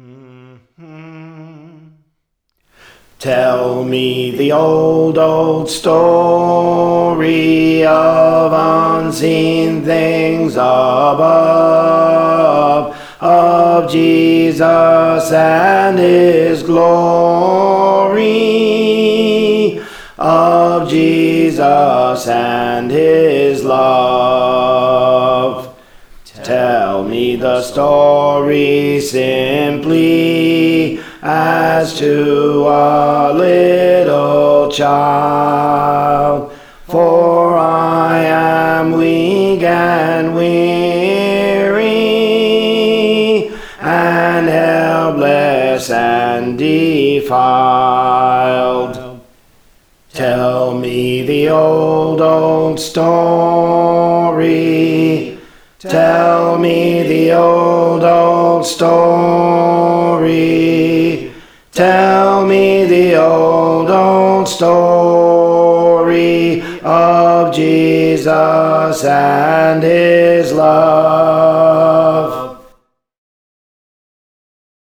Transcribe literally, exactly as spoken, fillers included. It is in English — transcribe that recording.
Tell me the old, old story of unseen things above, of Jesus and His glory, of Jesus and His love. Tell me the story simply as to a little child, for I am weak and weary, and helpless and defiled. Tell me the old, old story. Tell me the old, old story. Tell me the old, old story of Jesus and His love.